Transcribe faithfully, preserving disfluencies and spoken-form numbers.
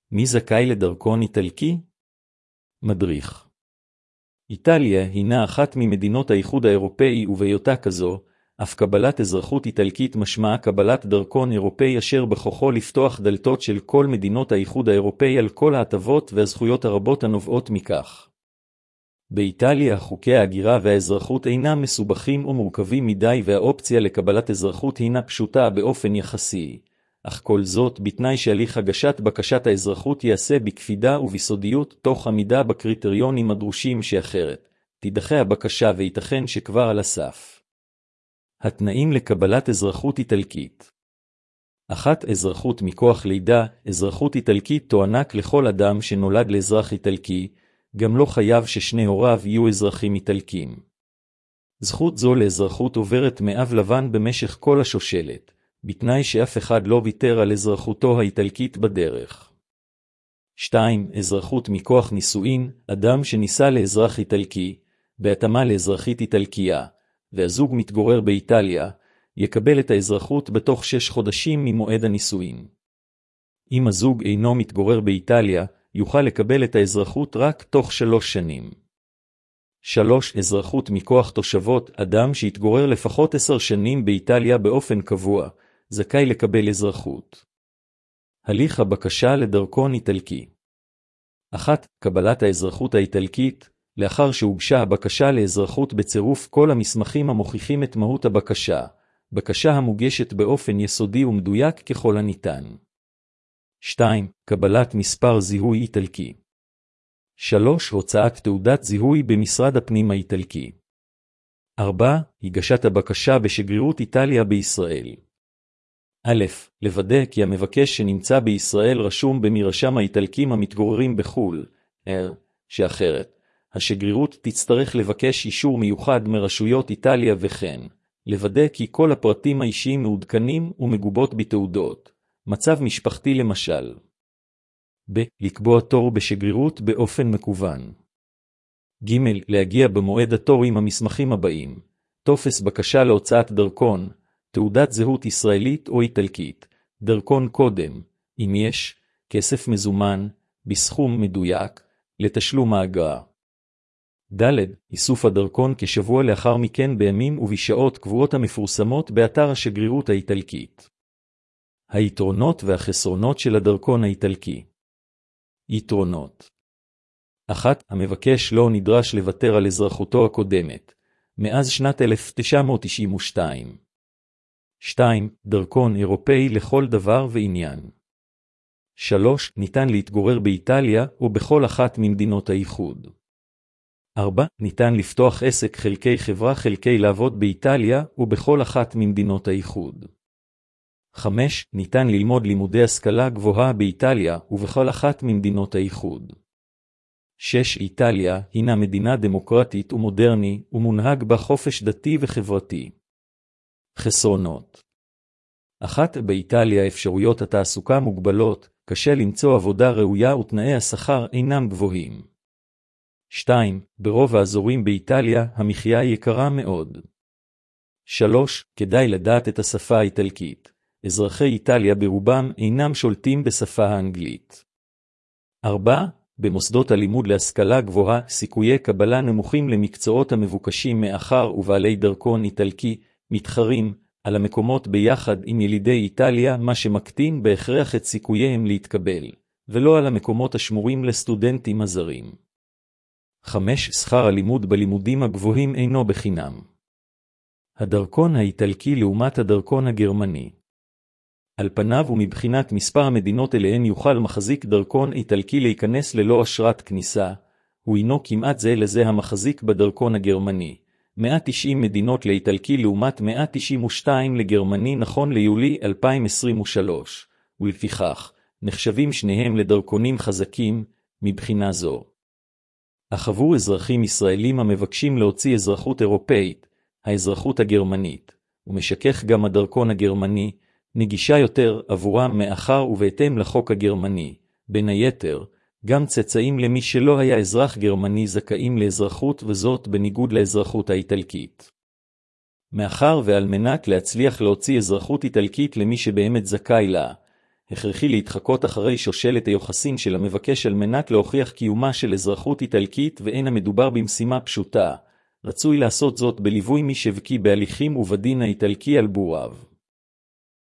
מי זכאי לדרכון איטלקי? מדריך. איטליה הינה אחת ממדינות האיחוד האירופאי, ובהיותה כזו, אף קבלת אזרחות איטלקית משמעה קבלת דרכון אירופאי אשר בכוחו לפתוח דלתות של כל מדינות האיחוד האירופאי על כל ההטבות והזכויות הרבות הנובעות מכך. באיטליה חוקי ההגירה והאזרחות אינם מסובכים ומורכבים מדי, והאופציה לקבלת אזרחות הינה פשוטה באופן יחסי, אך כל זאת בתנאי שהליך הגשת בקשת האזרחות ייעשה בקפידה ובסודיות תוך עמידה בקריטריונים הדרושים, שאחרת תידחה הבקשה וייתכן שכבר על הסף. התנאים לקבלת אזרחות איטלקית. אחת. אזרחות מכוח לידה. אזרחות איטלקית תוענק לכל אדם שנולד לאזרח איטלקי, גם לא חייב ששני הוריו יהיו אזרחים איטלקים. זכות זו לאזרחות עוברת מאב לבן במשך כל השושלת, בתנאי שאף אחד לא ויתר על אזרחותו האיטלקית בדרך. שתיים. אזרחות מכוח נישואין. אדם שנישא לאזרח איטלקי, בהתאמה לאזרחית איטלקייה, והזוג מתגורר באיטליה, יקבל את האזרחות בתוך שש חודשים ממועד הנישואין. אם הזוג אינו מתגורר באיטליה, יוכל לקבל את האזרחות רק תוך שלוש שנים. שלוש. אזרחות מכוח תושבות. אדם שהתגורר לפחות עשר שנים באיטליה באופן קבוע, זכאי לקבל אזרחות. הליך הבקשה לדרכון איטלקי. אחת. קבלת האזרחות האיטלקית. לאחר שהוגשה הבקשה לאזרחות בצירוף כל המסמכים המוכיחים את מהות הבקשה, בקשה המוגשת באופן יסודי ומדויק ככל הניתן. שתיים. קבלת מספר זיהוי איטלקי. שלוש. הוצאת תעודת זיהוי במשרד הפנים האיטלקי. ארבע. הגשת הבקשה בשגרירות איטליה בישראל. א', לוודא כי המבקש שנמצא בישראל רשום במרשם האיטלקים המתגוררים בחו"ל, ער, שאחרת השגרירות תצטרך לבקש אישור מיוחד מרשויות איטליה, וכן לוודא כי כל הפרטים האישיים מעודכנים ומגובות בתעודות, מצב משפחתי למשל. ב. לקבוע תור בשגרירות באופן מקוון. ג. להגיע במועד התור עם המסמכים הבאים: טופס בקשה להוצאת דרכון, תעודת זהות ישראלית או איטלקית, דרכון קודם, אם יש, כסף מזומן, בסכום מדויק, לתשלום האגרה. ד. איסוף הדרכון כשבוע לאחר מכן בימים ובשעות קבועות המפורסמות באתר השגרירות האיטלקית. היתרונות והחסרונות של הדרכון האיטלקי. יתרונות. אחת. המבקש לא נדרש לוותר על אזרחותו הקודמת, מאז שנת אלף תשע מאות תשעים ושתיים. שתיים. דרכון אירופאי לכל דבר ועניין. שלוש. ניתן להתגורר באיטליה או בכל אחת ממדינות האיחוד. ארבע. ניתן לפתוח עסק חלקי חברה חלקי לעבוד באיטליה או בכל אחת ממדינות האיחוד. חמש. ניתן ללמוד לימודי השכלה גבוהה באיטליה ובכל אחת ממדינות האיחוד. שש. איטליה הינה מדינה דמוקרטית ומודרני ומונהג בה חופש דתי וחברתי. חסרונות. אחת. באיטליה אפשרויות התעסוקה מוגבלות, קשה למצוא עבודה ראויה ותנאי השכר אינם גבוהים. שתיים. ברוב האזורים באיטליה המחיה יקרה מאוד. שלוש. כדאי לדעת את השפה האיטלקית. אזרחי איטליה ברובם אינם שולטים בשפה האנגלית. ארבע. במוסדות הלימוד להשכלה גבוהה סיכויי קבלה נמוכים למקצועות המבוקשים, מאחר ובעלי דרכון איטלקי מתחרים על המקומות ביחד עם ילידי איטליה, מה שמקטין בהכרח את סיכוייהם להתקבל, ולא על המקומות השמורים לסטודנטים הזרים. חמש. שכר הלימוד בלימודים הגבוהים אינו בחינם. הדרכון האיטלקי לעומת הדרכון הגרמני. על פניו ומבחינת מספר המדינות אליהן יוכל מחזיק דרכון איטלקי להיכנס ללא אשרת כניסה, הוא אינו כמעט זה לזה המחזיק בדרכון הגרמני. מאה ותשעים מדינות לאיטלקי לעומת מאה תשעים ושתיים לגרמני נכון ליולי אלפיים עשרים ושלוש, ולפיכך נחשבים שניהם לדרכונים חזקים מבחינה זו. אך עבור אזרחים ישראלים המבקשים להוציא אזרחות אירופאית, האזרחות הגרמנית, ומשכך גם הדרכון הגרמני, נגישה יותר עבורם מאחר ובהתאם לחוק הגרמני. בין היתר, גם צאצאים למי שלא היה אזרח גרמני זכאים לאזרחות, וזאת בניגוד לאזרחות האיטלקית. מאחר ועל מנת להצליח להוציא אזרחות איטלקית למי שבאמת זכאי לה, הכרחי להתחקות אחרי שושלת היוחסין של המבקש על מנת להוכיח קיומה של אזרחות איטלקית, ואין המדובר במשימה פשוטה. רצוי לעשות זאת בליווי מי שבקי בהליכים ובדין האיטלקי על בוריו.